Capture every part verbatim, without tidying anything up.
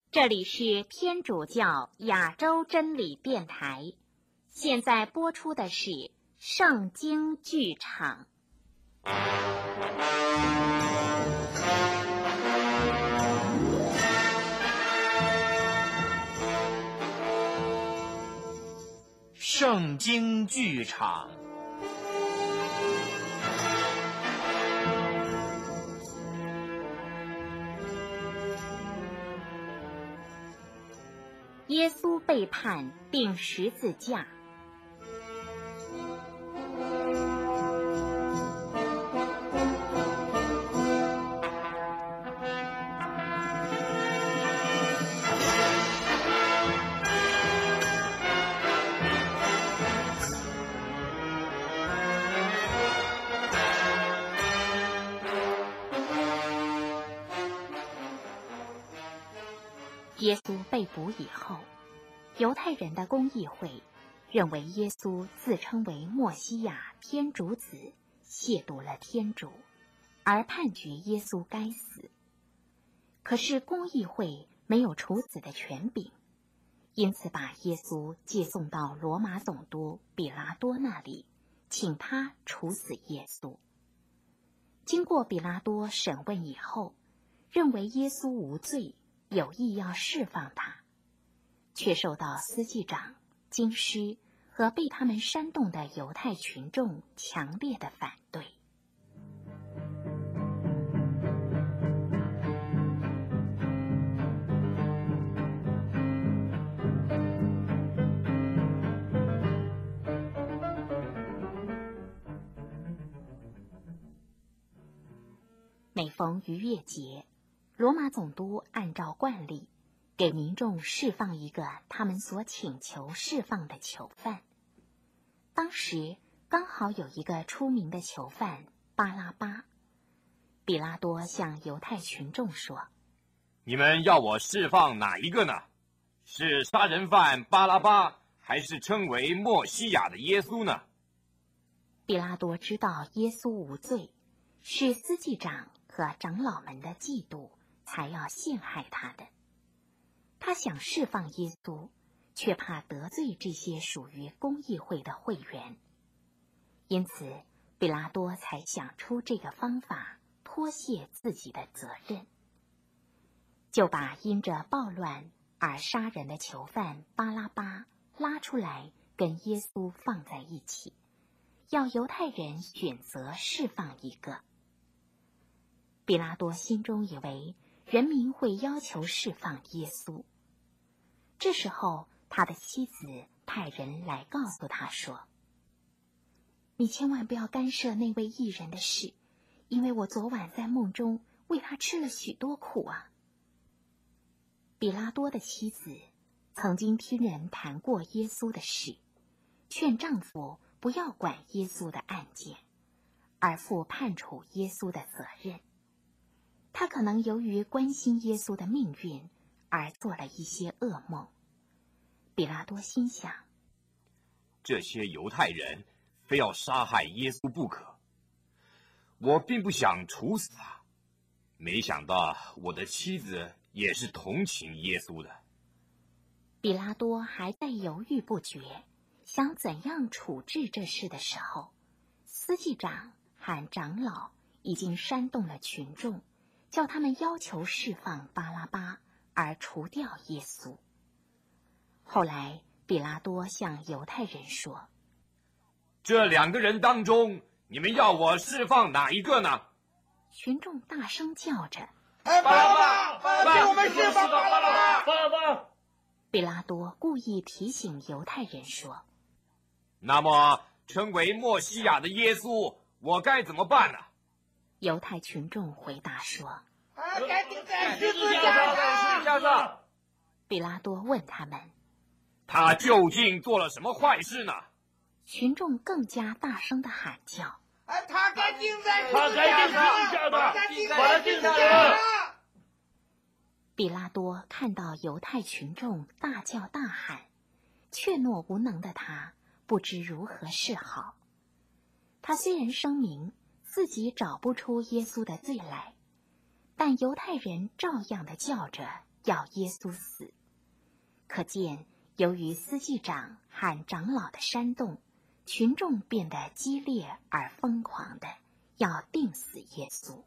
这里是天主教亚洲真理电台，现在播出的是《圣经剧场》。 圣经剧场。 耶稣被判钉十字架。耶稣被捕以后，犹太人的公议会认为耶稣自称为默西亚天主子，亵渎了天主，而判决耶稣该死。可是公议会没有处死的权柄，因此把耶稣寄送到罗马总督比拉多那里，请他处死耶稣。经过比拉多审问以后，认为耶稣无罪，有意要释放他，却受到司祭长、经师和被他们煽动的犹太群众强烈的反对。每逢逾越节，罗马总督按照惯例给民众释放一个他们所请求释放的囚犯。当时刚好有一个出名的囚犯巴拉巴。比拉多向犹太群众说： 你们要我释放哪一个呢？是杀人犯巴拉巴，还是称为默西亚的耶稣呢？ 比拉多知道耶稣无罪，是司祭长和长老们的嫉妒才要陷害他的。他想释放耶稣，却怕得罪这些属于公议会的会员，因此比拉多才想出这个方法脱卸自己的责任，就把因着暴乱而杀人的囚犯巴拉巴拉出来跟耶稣放在一起，要犹太人选择释放一个。比拉多心中以为人民会要求释放耶稣。这时候他的妻子派人来告诉他说：你千万不要干涉那位义人的事，因为我昨晚在梦中为他吃了许多苦啊。比拉多的妻子曾经听人谈过耶稣的事，劝丈夫不要管耶稣的案件，而负判处耶稣的责任。他可能由于关心耶稣的命运而做了一些噩梦。比拉多心想， 这些犹太人非要杀害耶稣不可，我并不想处死他，没想到我的妻子也是同情耶稣的。 比拉多还在犹豫不决，想怎样处置这事的时候，司祭长和长老已经煽动了群众，叫他们要求释放巴拉巴，而除掉耶稣。后来比拉多向犹太人说： 这两个人当中，你们要我释放哪一个呢？ 群众大声叫着： 巴拉巴，巴拉巴，我们释放巴拉巴，巴拉巴。 比拉多故意提醒犹太人说： 那么称为默西亚的耶稣，我该怎么办呢？ 犹太群众回答说： 啊，该钉在十字架上。 比拉多问他们： 他究竟做了什么坏事呢？ 群众更加大声地喊叫： 啊，他该钉在十字架上，把他钉在十字架上。 比拉多看到犹太群众大叫大喊，怯懦无能的他不知如何是好。他虽然声明自己找不出耶稣的罪来，但犹太人照样的叫着要耶稣死。可见，由于司祭长和长老的煽动，群众变得激烈而疯狂的要定死耶稣。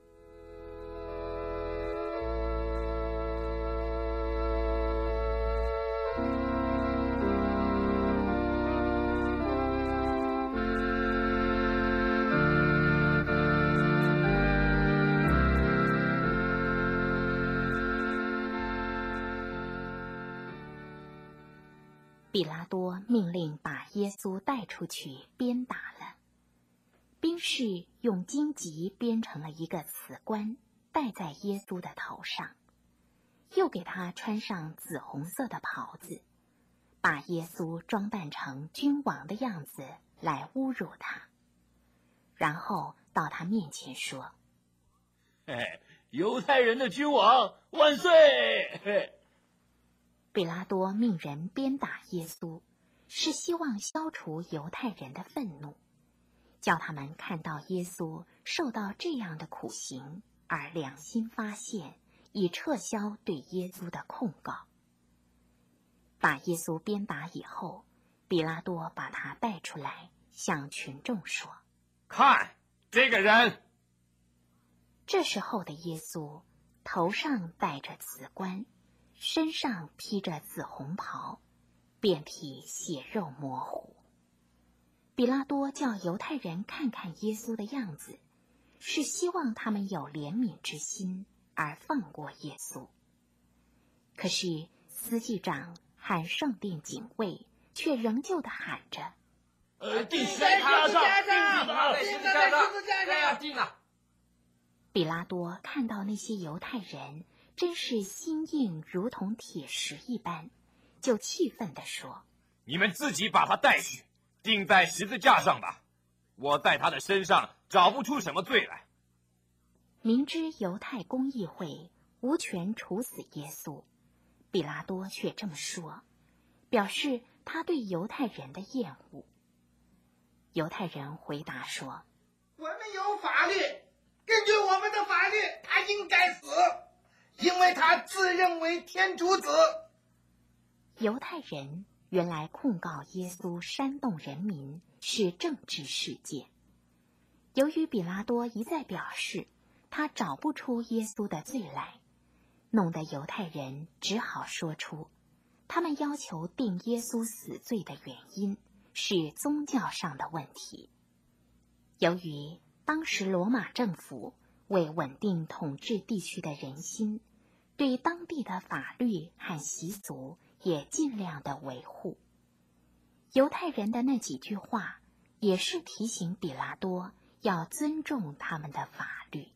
比拉多命令把耶稣带出去鞭打了，兵士用荆棘编成了一个瓷冠，戴在耶稣的头上，又给他穿上紫红色的袍子，把耶稣装扮成君王的样子来侮辱他，然后到他面前说：“ 嘿，犹太人的君王万岁！”嘿， 比拉多命人鞭打耶稣，是希望消除犹太人的愤怒，叫他们看到耶稣受到这样的苦刑而良心发现，以撤销对耶稣的控告。把耶稣鞭打以后，比拉多把他带出来，向群众说：“ 看这个人。” 这时候的耶稣头上戴着紫冠，身上披着紫红袍，遍体血肉模糊。比拉多叫犹太人看看耶稣的样子，是希望他们有怜悯之心而放过耶稣。可是司祭长和圣殿警卫却仍旧地喊着：“ 呃，钉在他上，钉在钉在十字架上， 钉啊！” 比拉多看到那些犹太人真是心硬如同铁石一般，就气愤地说：“ 你们自己把他带去，钉在十字架上吧！我在他的身上找不出什么罪来。” 明知犹太公议会无权处死耶稣，比拉多却这么说，表示他对犹太人的厌恶。犹太人回答说：“ 我们有法律，根据我们的法律，他应该死，因为他自认为天主子。” 犹太人原来控告耶稣煽动人民是政治事件，由于比拉多一再表示他找不出耶稣的罪来，弄得犹太人只好说出他们要求定耶稣死罪的原因是宗教上的问题。由于当时罗马政府为稳定统治地区的人心，对当地的法律和习俗也尽量的维护。犹太人的那几句话也是提醒比拉多要尊重他们的法律。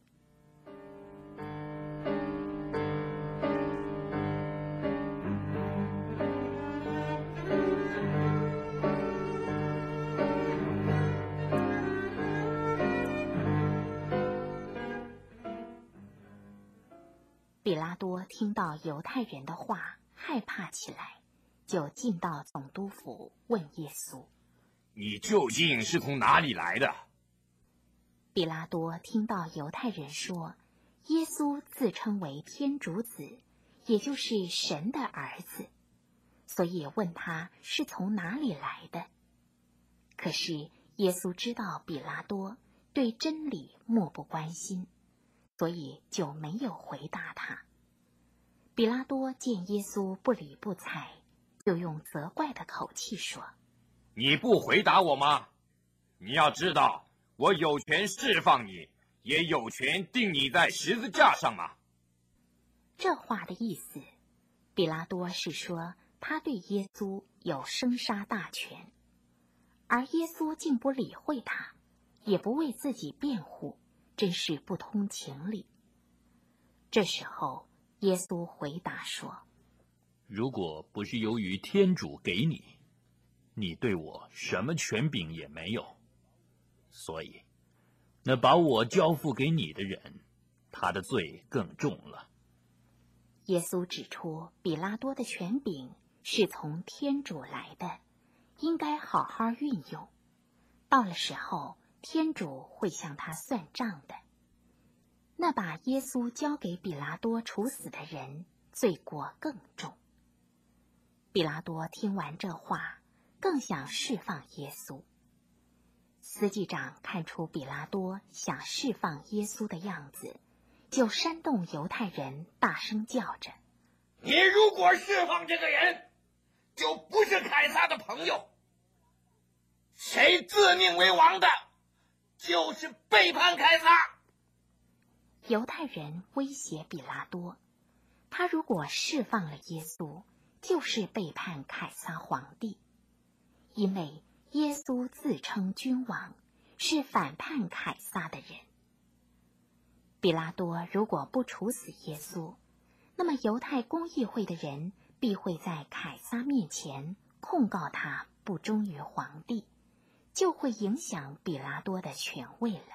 比拉多听到犹太人的话，害怕起来，就进到总督府问耶稣：“ 你究竟是从哪里来的？” 比拉多听到犹太人说耶稣自称为天主子，也就是神的儿子，所以问他是从哪里来的。可是耶稣知道比拉多对真理漠不关心，所以就没有回答他。比拉多见耶稣不理不睬，就用责怪的口气说：“ 你不回答我吗？你要知道，我有权释放你，也有权钉你在十字架上嘛。” 这话的意思，比拉多是说他对耶稣有生杀大权，而耶稣竟不理会他，也不为自己辩护，真是不通情理。这时候耶稣回答说：“ 如果不是由于天主给你，你对我什么权柄也没有。所以，那把我交付给你的人，他的罪更重了。” 耶稣指出，比拉多的权柄是从天主来的，应该好好运用。到了时候，天主会向他算账的。那把耶稣交给比拉多处死的人， 罪过更重。比拉多听完这话，更想释放耶稣。司祭长看出比拉多想释放耶稣的样子，就煽动犹太人大声叫着： 你如果释放这个人，就不是凯撒的朋友。谁自命为王的，就是背叛凯撒。 犹太人威胁比拉多，他如果释放了耶稣，就是背叛凯撒皇帝，因为耶稣自称君王，是反叛凯撒的人。比拉多如果不处死耶稣，那么犹太公议会的人必会在凯撒面前控告他不忠于皇帝，就会影响比拉多的权位了。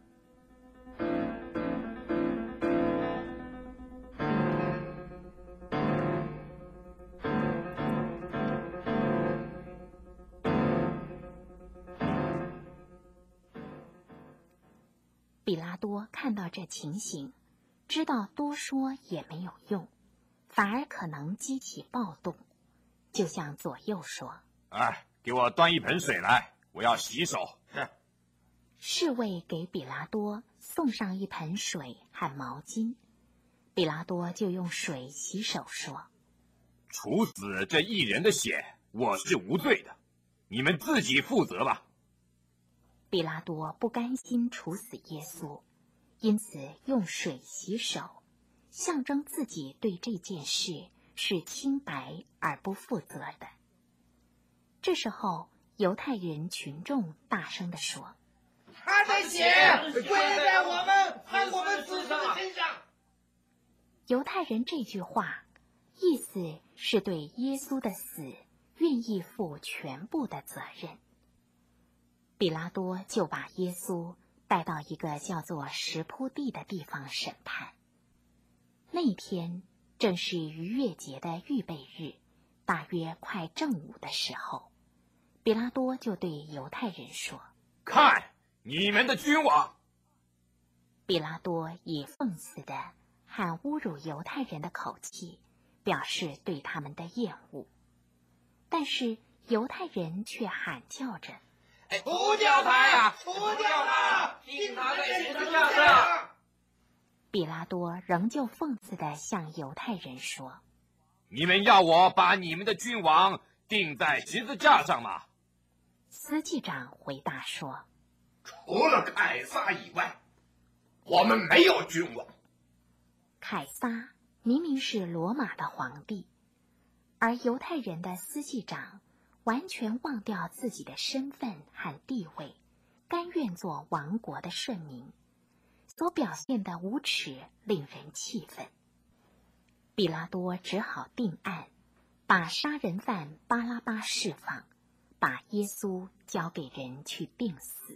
比拉多看到这情形，知道多说也没有用，反而可能激起暴动，就向左右说： 哎，给我端一盆水来，我要洗手。 侍卫给比拉多送上一盆水和毛巾，比拉多就用水洗手说： 处死这一人的血，我是无罪的，你们自己负责吧。 比拉多不甘心处死耶稣，因此用水洗手，象征自己对这件事是清白而不负责的。这时候，犹太人群众大声地说： 他的血归在我们和我们子孙的身上。 犹太人这句话，意思是对耶稣的死愿意负全部的责任。比拉多就把耶稣带到一个叫做石铺地的地方审判。那天正是逾越节的预备日，大约快正午的时候，比拉多就对犹太人说： 看，你们的君王！ 比拉多以讽刺的和侮辱犹太人的口气，表示对他们的厌恶。但是犹太人却喊叫着： 除掉他呀！除掉他！钉他在十字架上！ 比拉多仍旧讽刺地向犹太人说： 你们要我把你们的君王钉在十字架上吗？ 司祭长回答说： 除了凯撒以外，我们没有君王。 凯撒明明是罗马的皇帝，而犹太人的司祭长完全忘掉自己的身份和地位，甘愿做亡国的顺民，所表现的无耻令人气愤。比拉多只好定案，把杀人犯巴拉巴释放，把耶稣交给人去钉死。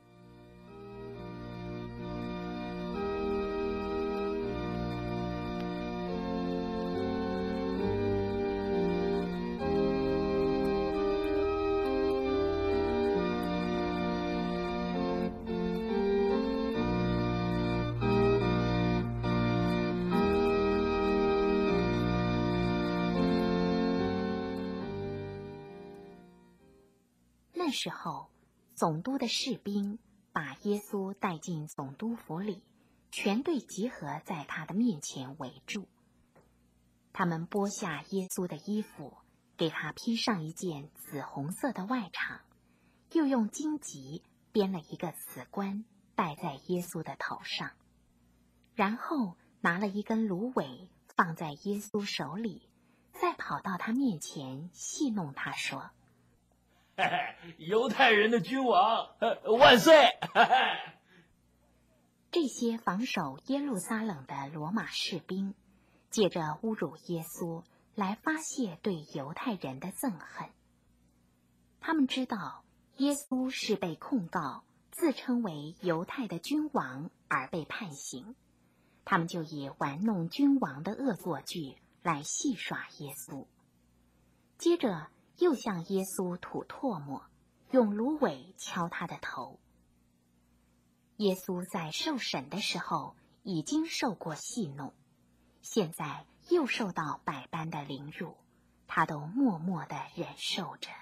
那时候，总督的士兵把耶稣带进总督府里，全队集合在他的面前围住。他们剥下耶稣的衣服，给他披上一件紫红色的外裳，又用荆棘编了一个紫冠戴在耶稣的头上，然后拿了一根芦苇放在耶稣手里，再跑到他面前戏弄他说： 犹太人的君王万岁！ 这些防守耶路撒冷的罗马士兵，借着侮辱耶稣来发泄对犹太人的憎恨。他们知道耶稣是被控告自称为犹太的君王而被判刑，他们就以玩弄君王的恶作剧来戏耍耶稣。接着又向耶稣吐唾沫，用芦苇敲他的头。耶稣在受审的时候已经受过戏弄，现在又受到百般的凌辱，他都默默地忍受着。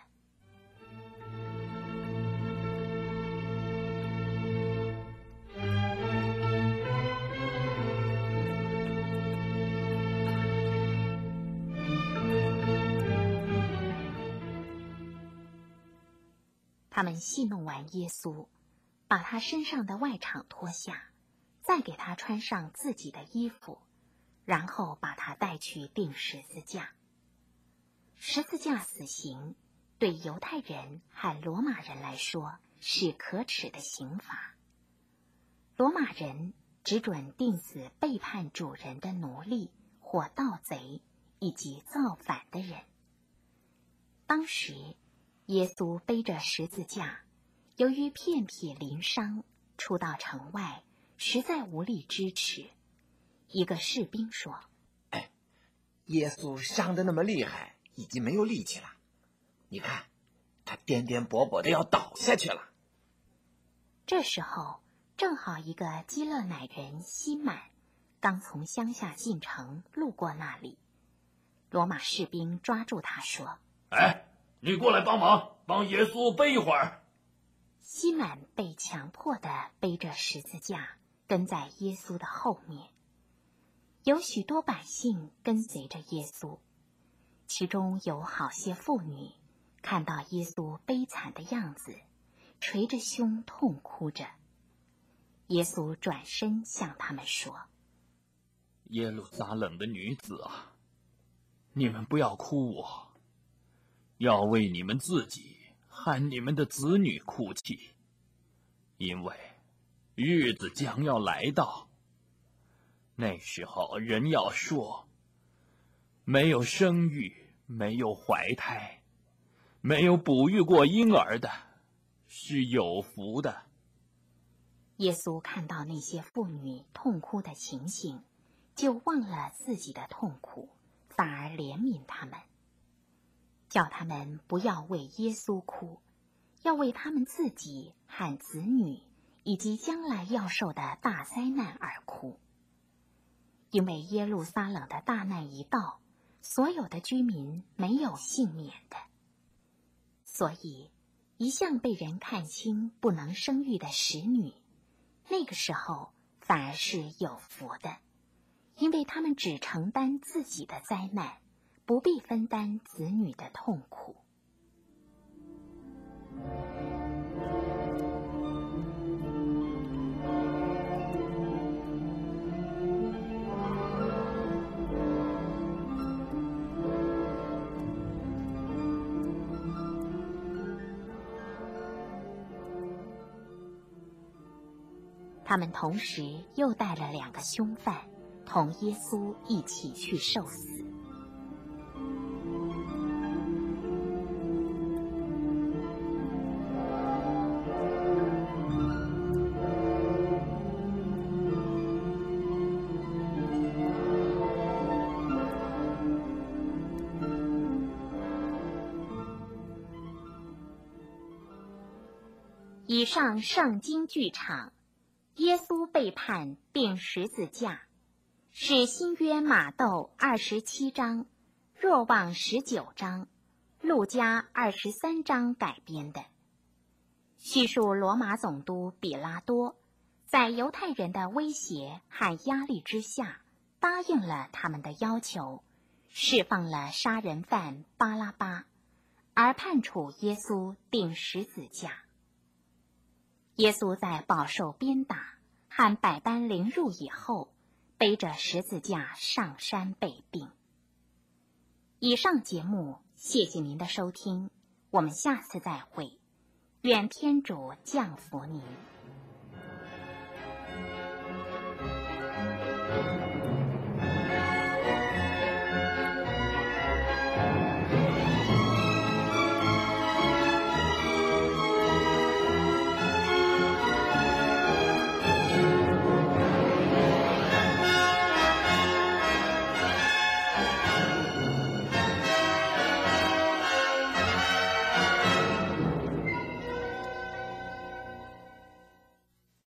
他们戏弄完耶稣，把他身上的外氅脱下，再给他穿上自己的衣服，然后把他带去钉十字架。十字架死刑对犹太人和罗马人来说是可耻的刑罚。罗马人只准钉死背叛主人的奴隶或盗贼以及造反的人。当时耶稣背着十字架，由于遍体鳞伤，出到城外，实在无力支持。一个士兵说：“ 哎，耶稣伤得那么厉害，已经没有力气了。你看，他颠颠簸簸的要倒下去了。” 这时候，正好一个基勒乃人西满刚从乡下进城，路过那里。罗马士兵抓住他说：“ 哎，你过来帮忙，帮耶稣背一会儿。” 西满被强迫地背着十字架，跟在耶稣的后面。有许多百姓跟随着耶稣，其中有好些妇女，看到耶稣悲惨的样子，捶着胸痛哭着。耶稣转身向他们说：“ 耶路撒冷的女子啊，你们不要哭我，要为你们自己和你们的子女哭泣，因为日子将要来到，那时候人要说，没有生育，没有怀胎，没有哺育过婴儿的，是有福的。” 耶稣看到那些妇女痛哭的情形，就忘了自己的痛苦，反而怜悯他们，叫他们不要为耶稣哭，要为他们自己和子女以及将来要受的大灾难而哭。因为耶路撒冷的大难一到，所有的居民没有幸免的。所以一向被人看轻不能生育的使女，那个时候反而是有福的，因为他们只承担自己的灾难，不必分担子女的痛苦。他们同时又带了两个凶犯，同耶稣一起去受死。以上圣经剧场，耶稣被判钉十字架，是新约马窦二十七章、若望十九章、路加二十三章改编的。叙述罗马总督比拉多在犹太人的威胁和压力之下，答应了他们的要求，释放了杀人犯巴拉巴，而判处耶稣钉十字架。耶稣在饱受鞭打和百般凌辱以后，背着十字架上山被钉。以上节目，谢谢您的收听，我们下次再会，愿天主降福您。